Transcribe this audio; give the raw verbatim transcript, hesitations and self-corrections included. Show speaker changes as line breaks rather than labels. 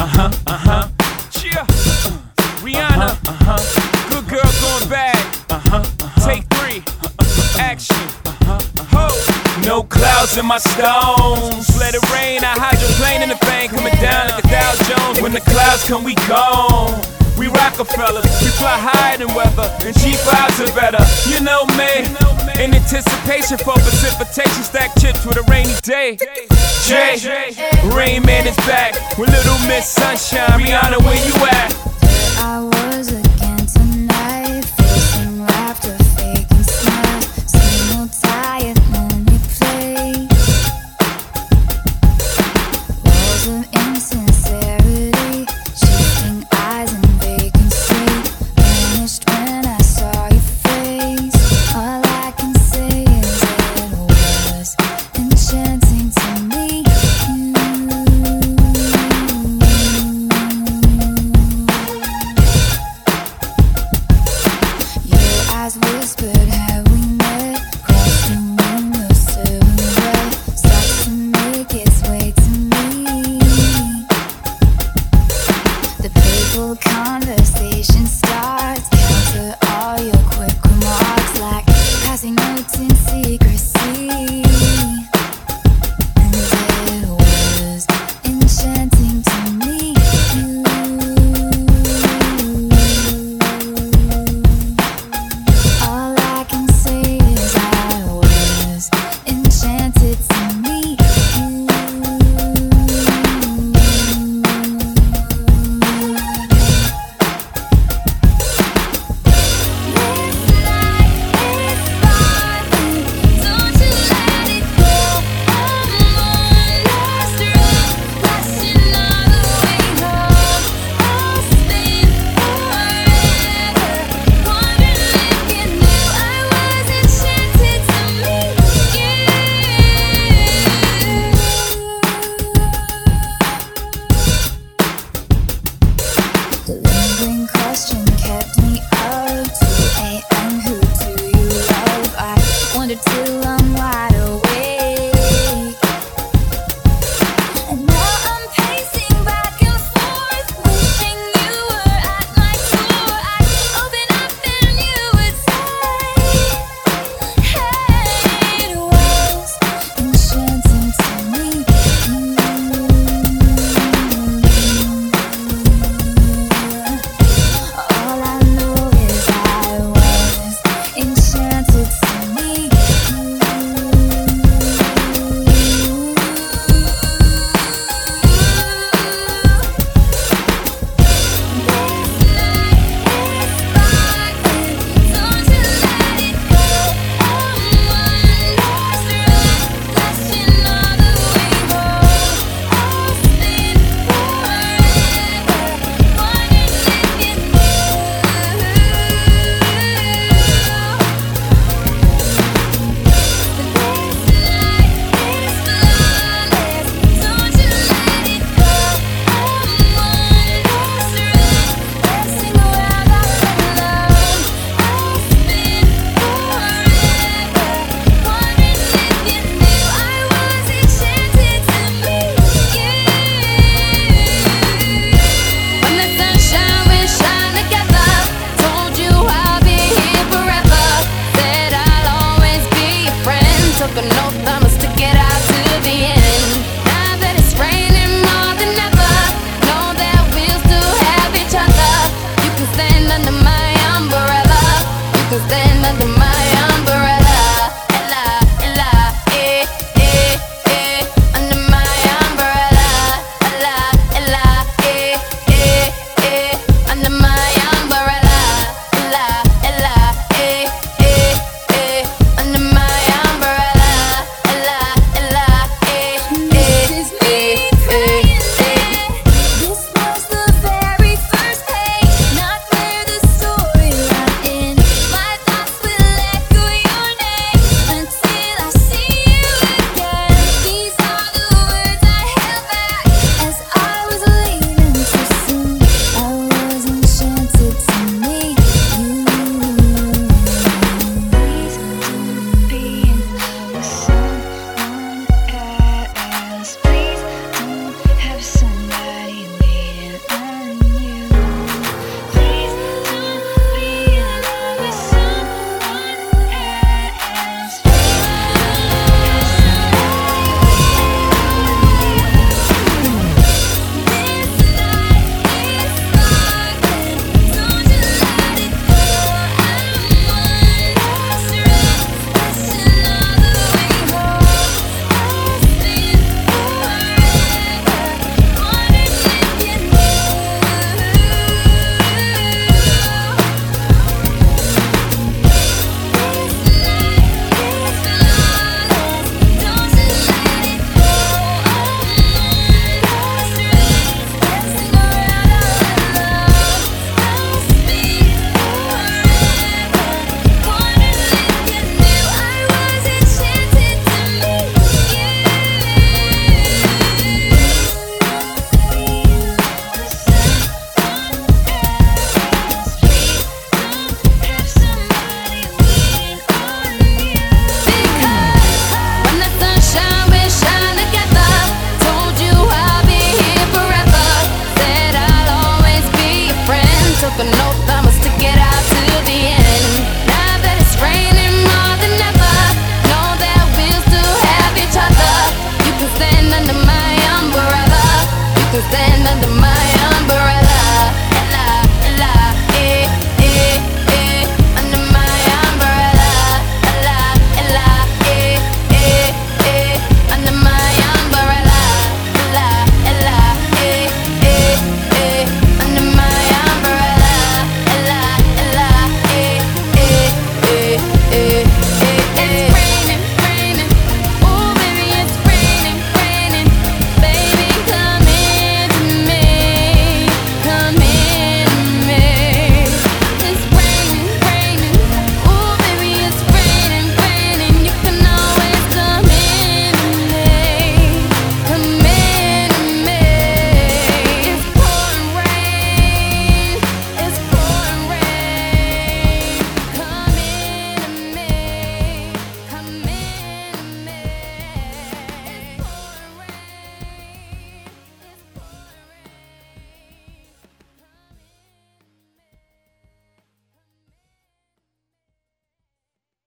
uh-huh, uh-huh. Yeah. Rihanna, uh-huh. Good girl going bad. Uh-huh, uh-huh. Take three, uh-huh. Action. Uh-huh, uh-huh. Ho. No clouds in my stones. Let it rain. I hydroplane in the bank, coming down like a Dow Jones. When the clouds come, we gone. We Rockefellers, we fly higher than weather, and G fives are better. You know me, in anticipation for precipitation, stack chips with a rainy day. Jay, Rain Man is back with Little Miss Sunshine. Rihanna, where you at?
I was again tonight, facing laughter, faking smiles, single tired, lonely play. Walls of insincerity, shifting eyes and vacancy, vanished when I saw your face. All I can say is it was enchanting to me. Eyes whispered, have we met? Crossed the moon, the silhouette starts to make its way to me. The playful conversation starts, counter all your quick remarks like passing notes in secrecy. And it was enchanting to me. All I can say is I was enchanted to meet you. Cause then